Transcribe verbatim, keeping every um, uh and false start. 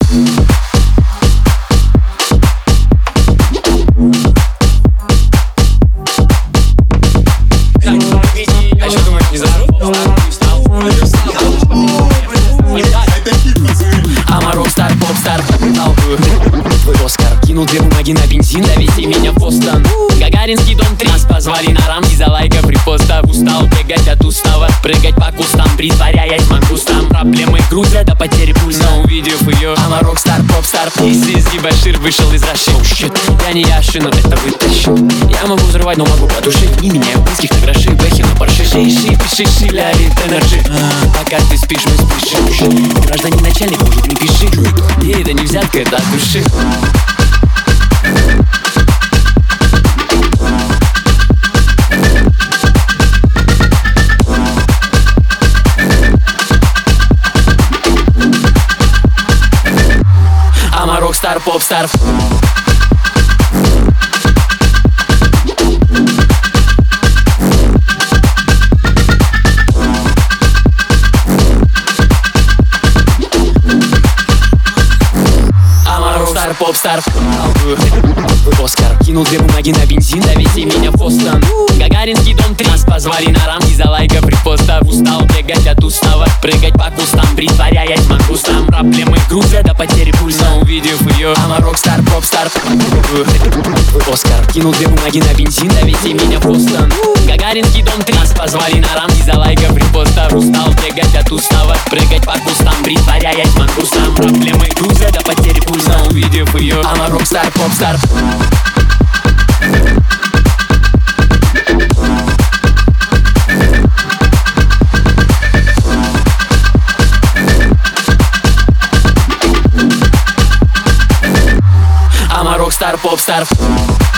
А что думаешь, не засрут? Ама рок-стар, поп-стар, толкую твой Оскар. Кинул две бумаги на бензин, довези меня в Бостон. Гагаринский дом три, нас позвали на рамки за лайков, репостов. Устал бегать от устава, прыгать по кустам, притворяясь мангустом. Проблемы грузят до потери пульса, но увидев ее. Ама рок-стар, поп-стар, из Башир вышел из Раши. Oh, shit. Я не Яши, но это вытащу. Я могу взрывать, но могу потушить. Не меняю близких на гроши, бэхи на парши. Шиши, пиши, лярит энерджи. Пока ты спишь, мы спешим. Гражданин начальник, может, не пиши. Не, это не взятка, это от души. Ама рок-стар, поп-стар. Рок-стар, поп-стар, Оскар. Кинул две бумаги на бензин, довези меня в Бостон. Гагаринский дом три, нас позвали на рамки за лайков, репостов. Устал бегать от устава, прыгать по кустам, притворяясь мангустом. Проблемы грузят до потери пульса, но увидев ее. Ама рок-стар, поп-стар, Оскар. Кинул две бумаги на бензин, довези меня в Бостон. Гагаринский дом три, нас позвали на рамки за лайков, репостов. Устал бегать от устава, прыгать по кустам, притворяясь мангустом. Проблемы грузят до потери пульса, но увидев ее. Ама рок-стар, поп-стар. Ама рок-стар, поп-стар.